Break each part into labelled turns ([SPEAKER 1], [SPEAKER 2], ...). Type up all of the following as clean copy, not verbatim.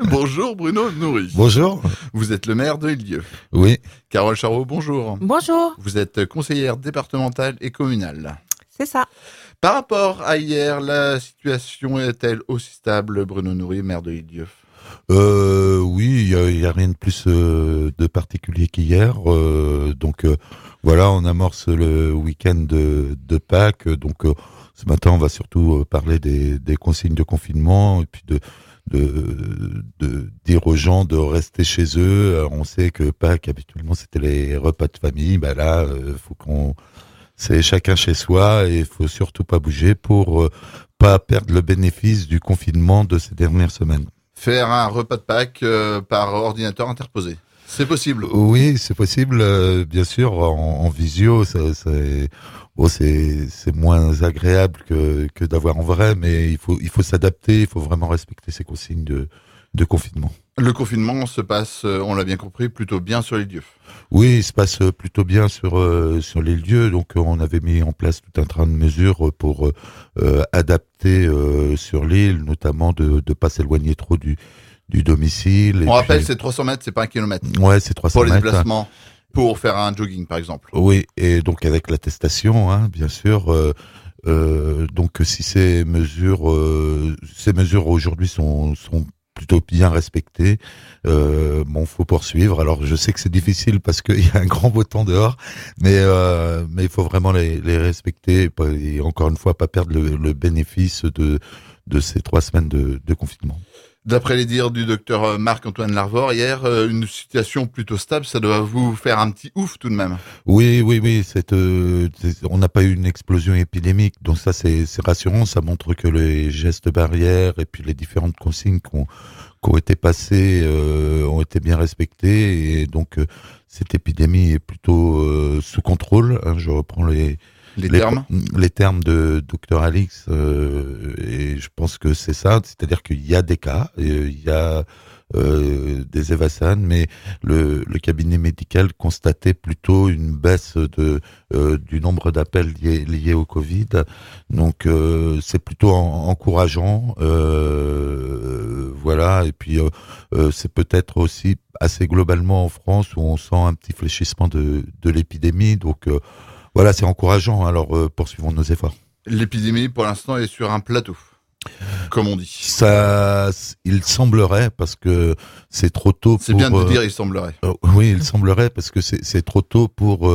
[SPEAKER 1] Bonjour Bruno Nourri.
[SPEAKER 2] Bonjour.
[SPEAKER 1] Vous êtes le maire de Lilieux.
[SPEAKER 2] Oui.
[SPEAKER 1] Carole Charot, bonjour.
[SPEAKER 3] Bonjour.
[SPEAKER 1] Vous êtes conseillère départementale et communale.
[SPEAKER 3] C'est ça.
[SPEAKER 1] Par rapport à hier, la situation est-elle aussi stable, Bruno Nourri, maire de Lilieux?
[SPEAKER 2] Oui, il y a rien de plus de particulier qu'hier. Voilà, on amorce le week-end de Pâques. Ce matin, on va surtout parler des consignes de confinement et puis de dire aux gens de rester chez eux. Alors, on sait que Pâques, habituellement, c'était les repas de famille. Là, c'est chacun chez soi et il faut surtout pas bouger pour pas perdre le bénéfice du confinement de ces dernières semaines.
[SPEAKER 1] Faire un repas de Pâques par ordinateur interposé. C'est possible.
[SPEAKER 2] Oui, c'est possible, bien sûr, en visio, c'est moins agréable que d'avoir en vrai, mais il faut s'adapter, il faut vraiment respecter ces consignes de confinement.
[SPEAKER 1] Le confinement se passe, on l'a bien compris, plutôt bien sur les lieux.
[SPEAKER 2] Oui, il se passe plutôt bien sur les lieux. Donc, on avait mis en place tout un train de mesures pour adapter sur l'île, notamment de pas s'éloigner trop du domicile.
[SPEAKER 1] On rappelle, c'est 300 mètres, c'est pas 1 kilomètre.
[SPEAKER 2] Ouais, c'est 300 mètres.
[SPEAKER 1] Pour les déplacements, pour faire un jogging, par exemple.
[SPEAKER 2] Oui, et donc avec l'attestation, bien sûr. Donc, si ces mesures aujourd'hui sont plutôt bien respectées, faut poursuivre. Alors, je sais que c'est difficile parce qu'il y a un grand beau temps dehors, mais il faut vraiment les respecter et encore une fois pas perdre le bénéfice de ces 3 semaines de confinement.
[SPEAKER 1] D'après les dires du docteur Marc-Antoine Larvor, hier, une situation plutôt stable, ça doit vous faire un petit ouf tout de même.
[SPEAKER 2] Oui. On n'a pas eu une explosion épidémique, donc ça c'est rassurant. Ça montre que les gestes barrières et puis les différentes consignes qui ont été passées ont été bien respectées et donc cette épidémie est plutôt sous contrôle. Je reprends les termes de Dr Alix et je pense que c'est ça, c'est-à-dire qu'il y a des cas, il y a des évasans, mais le cabinet médical constatait plutôt une baisse du nombre d'appels liés au Covid. Donc c'est plutôt encourageant, voilà. Et puis c'est peut-être aussi assez globalement en France où on sent un petit fléchissement de l'épidémie. Donc voilà, c'est encourageant. Alors, poursuivons nos efforts.
[SPEAKER 1] L'épidémie, pour l'instant, est sur un plateau, comme on dit.
[SPEAKER 2] Ça, il semblerait, parce que c'est trop tôt pour...
[SPEAKER 1] C'est bien de dire il semblerait.
[SPEAKER 2] Oui, il semblerait, parce que c'est trop tôt pour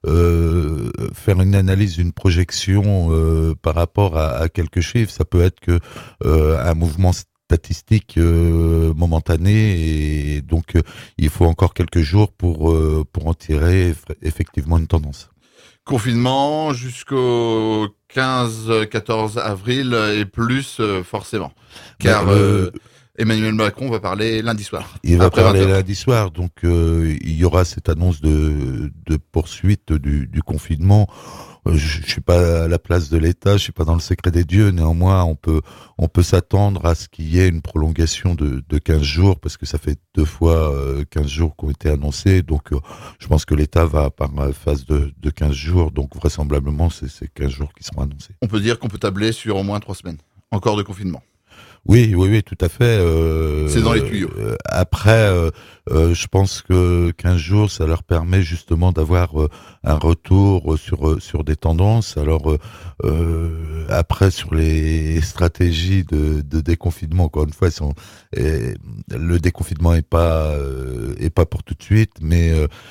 [SPEAKER 2] faire une analyse, une projection par rapport à quelques chiffres. Ça peut être que un mouvement statistique momentané, et donc il faut encore quelques jours pour en tirer effectivement une tendance.
[SPEAKER 1] Confinement jusqu'au 15-14 avril et plus forcément. Car Emmanuel Macron va parler lundi soir.
[SPEAKER 2] Il va parler lundi soir, donc il y aura cette annonce de poursuite du confinement. Je suis pas à la place de l'État, je suis pas dans le secret des dieux. Néanmoins, on peut s'attendre à ce qu'il y ait une prolongation de 15 jours, parce que ça fait 2 fois 15 jours qui ont été annoncés. Donc, je pense que l'État va par phase de 15 jours. Donc, vraisemblablement, c'est ces 15 jours qui seront annoncés.
[SPEAKER 1] On peut dire qu'on peut tabler sur au moins 3 semaines. Encore de confinement.
[SPEAKER 2] Oui, tout à fait.
[SPEAKER 1] C'est dans les tuyaux.
[SPEAKER 2] Après, je pense que 15 jours, ça leur permet justement d'avoir un retour sur des tendances. Alors après, sur les stratégies de déconfinement, encore une fois, le déconfinement est pas pour tout de suite, mais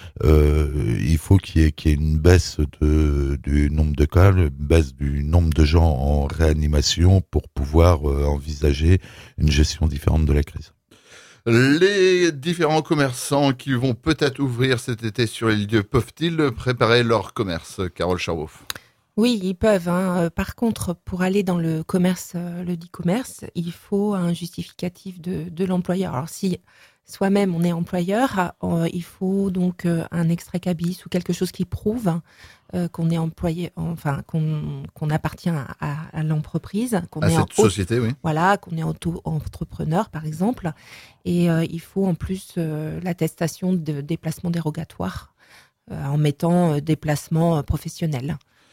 [SPEAKER 2] il faut qu'il y ait une baisse du nombre de cas, une baisse du nombre de gens en réanimation pour pouvoir envisager une gestion différente de la crise.
[SPEAKER 1] Les différents commerçants qui vont peut-être ouvrir cet été sur les lieux peuvent-ils préparer leur commerce, Carole Charot?
[SPEAKER 3] Oui, ils peuvent. Par contre, pour aller dans le commerce, le dit commerce, il faut un justificatif de l'employeur. Alors si soi-même on est employeur, il faut donc un extrait cabis ou quelque chose qui prouve qu'on est employé, enfin qu'on appartient à l'entreprise, qu'on
[SPEAKER 1] à
[SPEAKER 3] est
[SPEAKER 1] cette société, oui.
[SPEAKER 3] Voilà, qu'on est auto-entrepreneur par exemple, et il faut en plus l'attestation de déplacement dérogatoire en mettant déplacement professionnel.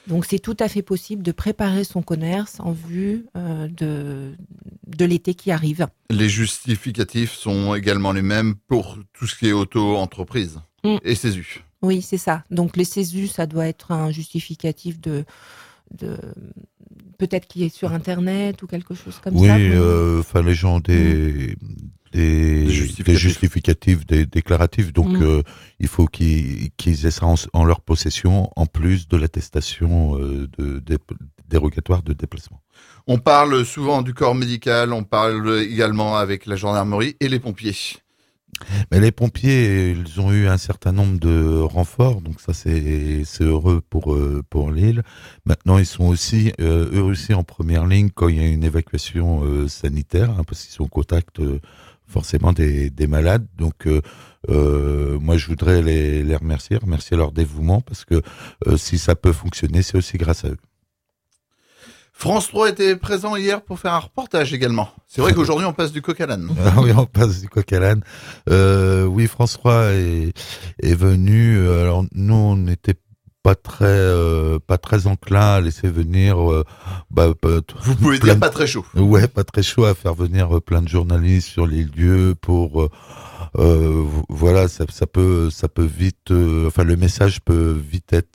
[SPEAKER 3] Donc c'est tout à fait possible de préparer son commerce en vue de l'été qui arrive.
[SPEAKER 1] Les justificatifs sont également les mêmes pour tout ce qui est auto-entreprise et CESU.
[SPEAKER 3] Oui, c'est ça. Donc les CESU, ça doit être un justificatif de peut-être qui est sur Internet ou quelque chose comme ça.
[SPEAKER 2] Oui, les gens ont des justificatifs, des déclaratifs. Donc, il faut qu'ils aient ça en leur possession, en plus de l'attestation dérogatoire de déplacement.
[SPEAKER 1] On parle souvent du corps médical, on parle également avec la gendarmerie et les pompiers.
[SPEAKER 2] Mais les pompiers, ils ont eu un certain nombre de renforts, donc ça c'est heureux pour l'île. Maintenant, ils sont aussi eux aussi en première ligne quand il y a une évacuation sanitaire, parce qu'ils sont au contact forcément des malades. Donc moi je voudrais les remercier leur dévouement, parce que si ça peut fonctionner, c'est aussi grâce à eux.
[SPEAKER 1] France 3 était présent hier pour faire un reportage également. C'est vrai qu'aujourd'hui on passe du coq à l'âne.
[SPEAKER 2] Ah oui, on passe du coq à l'âne. Oui, France 3 est venu. Alors nous, on n'était pas très enclin à laisser venir.
[SPEAKER 1] Vous pouvez dire pas très chaud.
[SPEAKER 2] Ouais, pas très chaud à faire venir plein de journalistes sur les lieux pour. Voilà, ça peut vite. Le message peut vite être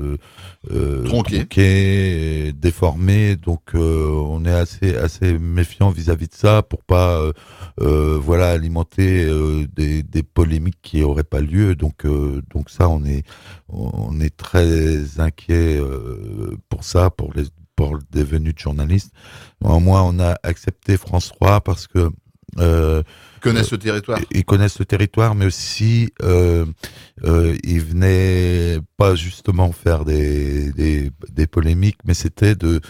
[SPEAKER 2] tronqué, déformé. Donc, on est assez méfiant vis-à-vis de ça pour pas, alimenter des polémiques qui auraient pas lieu. Donc ça, on est très inquiet pour ça, pour des venues de journalistes. Moi, on a accepté France 3 parce que
[SPEAKER 1] ils connaissent le territoire.
[SPEAKER 2] Ils connaissent le territoire, mais aussi ils venaient pas justement faire des polémiques, mais c'était de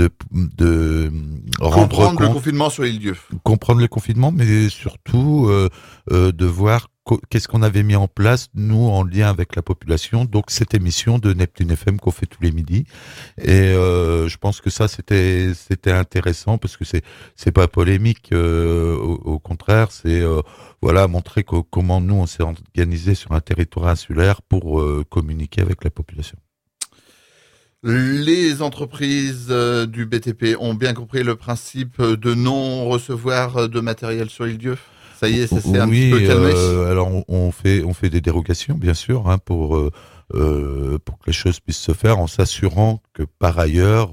[SPEAKER 1] comprendre le confinement sur l'île-Dieu.
[SPEAKER 2] Comprendre le confinement, mais surtout de voir qu'est-ce qu'on avait mis en place, nous, en lien avec la population. Donc, cette émission de Neptune FM qu'on fait tous les midis. Et je pense que ça, c'était intéressant, parce que c'est pas polémique. Au contraire, c'est montrer comment nous, on s'est organisé sur un territoire insulaire pour communiquer avec la population.
[SPEAKER 1] Les entreprises du BTP ont bien compris le principe de non recevoir de matériel sur l'île-Dieu. Ça y est, ça s'est un petit peu calmé.
[SPEAKER 2] Alors on fait des dérogations, bien sûr, pour que les choses puissent se faire, en s'assurant que par ailleurs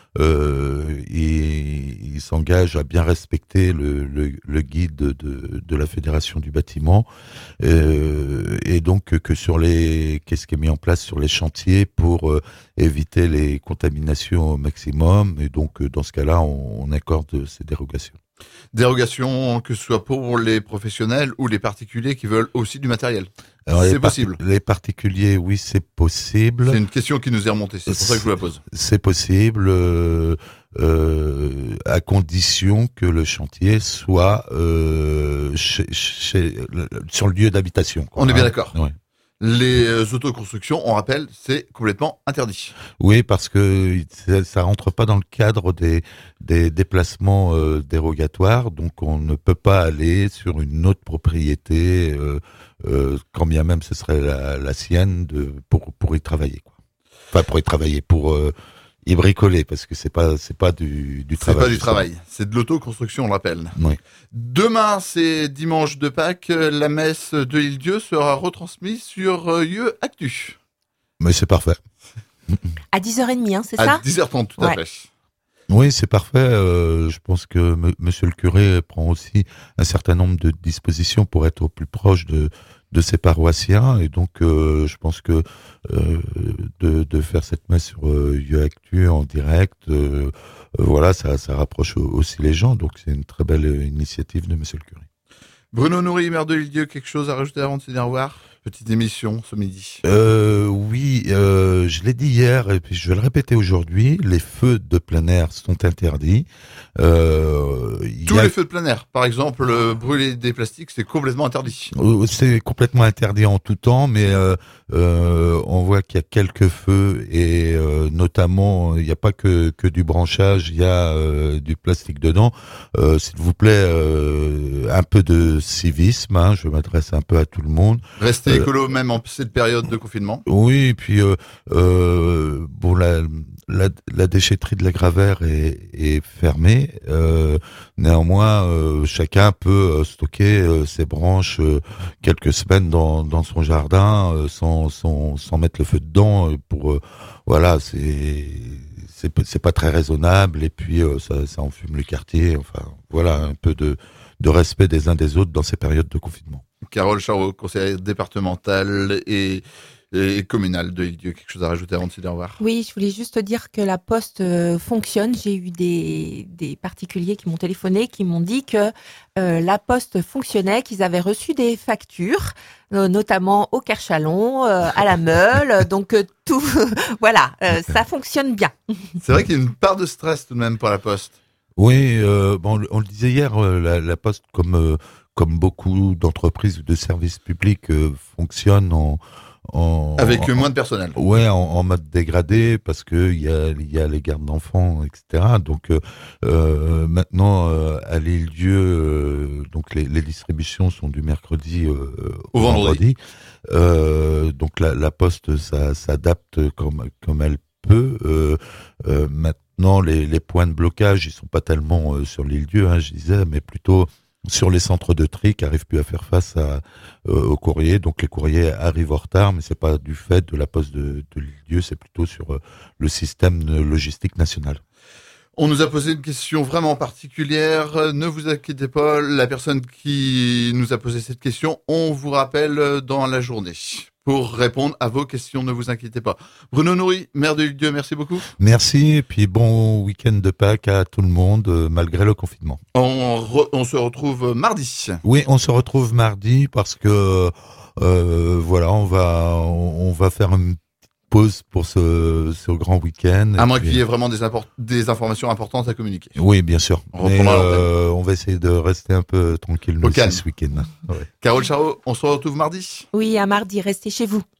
[SPEAKER 2] il s'engage à bien respecter le guide de la Fédération du bâtiment, et donc que qu'est-ce qui est mis en place sur les chantiers pour éviter les contaminations au maximum. Et donc dans ce cas-là, on accorde ces dérogations.
[SPEAKER 1] Dérogation, que ce soit pour les professionnels ou les particuliers qui veulent aussi du matériel.
[SPEAKER 2] Alors,
[SPEAKER 1] c'est possible.
[SPEAKER 2] Les particuliers, oui, c'est possible.
[SPEAKER 1] C'est une question qui nous est remontée, c'est pour ça que je vous la pose.
[SPEAKER 2] C'est possible, à condition que le chantier soit sur le lieu d'habitation.
[SPEAKER 1] On est bien d'accord.
[SPEAKER 2] Ouais.
[SPEAKER 1] Les autoconstructions, on rappelle, c'est complètement interdit.
[SPEAKER 2] Oui, parce que ça rentre pas dans le cadre des déplacements dérogatoires, donc on ne peut pas aller sur une autre propriété, quand bien même ce serait la sienne, pour y travailler, quoi. Enfin, pour y travailler, pour y bricoler, parce que c'est pas du travail.
[SPEAKER 1] C'est pas du travail, c'est de l'autoconstruction, on le rappelle.
[SPEAKER 2] Oui.
[SPEAKER 1] Demain, c'est dimanche de Pâques, la messe de l'île-Dieu sera retransmise sur UE Actu.
[SPEAKER 2] Mais c'est parfait.
[SPEAKER 3] À 10h30, c'est ça ?
[SPEAKER 1] À 10h30, tout à fait.
[SPEAKER 2] Oui, c'est parfait. Je pense que monsieur le curé prend aussi un certain nombre de dispositions pour être au plus proche de ses paroissiens, et donc je pense que de faire cette messe sur UE Actu en direct, ça rapproche aussi les gens, donc c'est une très belle initiative de monsieur le curé.
[SPEAKER 1] Bruno Noury, maire de l'île-Dieu, quelque chose à rajouter avant de se dire au revoir ? Petite émission ce midi.
[SPEAKER 2] Oui, je l'ai dit hier et puis je vais le répéter aujourd'hui. Les feux de plein air sont interdits.
[SPEAKER 1] Tous les feux de plein air, par exemple, brûler des plastiques, c'est complètement interdit.
[SPEAKER 2] C'est complètement interdit en tout temps, mais on voit qu'il y a quelques feux, et notamment il n'y a pas que du branchage, il y a du plastique dedans. S'il vous plaît, un peu de civisme, je m'adresse un peu à tout le monde.
[SPEAKER 1] Restez C'est écolo même en cette période de confinement.
[SPEAKER 2] Oui, et puis bon, la déchetterie de la Gravère est fermée. Néanmoins, chacun peut stocker ses branches quelques semaines dans son jardin sans mettre le feu dedans. Voilà, c'est pas très raisonnable, et puis ça enfume le quartier. Enfin, voilà, un peu de respect des uns des autres dans ces périodes de confinement.
[SPEAKER 1] Carole Charot, conseillère départementale et communale de Île-Dieu, quelque chose à rajouter avant de se dire au revoir?
[SPEAKER 3] Oui, je voulais juste dire que la poste fonctionne. J'ai eu des particuliers qui m'ont téléphoné, qui m'ont dit que la poste fonctionnait, qu'ils avaient reçu des factures, notamment au Kerchalon, à la Meule, donc tout, voilà, ça fonctionne bien.
[SPEAKER 1] C'est vrai qu'il y a une part de stress tout de même pour la poste.
[SPEAKER 2] Oui, bon, on le disait hier, la Poste, comme beaucoup d'entreprises ou de services publics, fonctionne
[SPEAKER 1] avec moins de personnel.
[SPEAKER 2] Ouais, en mode dégradé, parce que il y a les gardes d'enfants, etc. Donc maintenant, à l'Île-Dieu, donc les distributions sont du mercredi au vendredi. Donc la Poste s'adapte comme elle peut. Maintenant, les points de blocage, ils sont pas tellement sur l'Île-Dieu, je disais, mais plutôt sur les centres de tri qui n'arrivent plus à faire face aux courriers. Donc les courriers arrivent en retard, mais c'est pas du fait de la Poste de l'Île-Dieu, c'est plutôt sur le système logistique national.
[SPEAKER 1] On nous a posé une question vraiment particulière. Ne vous inquiétez pas, la personne qui nous a posé cette question, on vous rappelle dans la journée pour répondre à vos questions. Ne vous inquiétez pas. Bruno Noury, maire de Île-Dieu, merci beaucoup.
[SPEAKER 2] Merci, et puis bon week-end de Pâques à tout le monde, malgré le confinement.
[SPEAKER 1] On se retrouve mardi.
[SPEAKER 2] Oui, on se retrouve mardi parce que voilà, on va faire une pause pour ce grand week-end.
[SPEAKER 1] À moins qu'il y ait vraiment des informations importantes à communiquer.
[SPEAKER 2] Oui, bien sûr. Mais on va essayer de rester un peu tranquille ce week-end.
[SPEAKER 1] Ouais. Carole Charot, on se retrouve mardi.
[SPEAKER 3] Oui, à mardi, restez chez vous.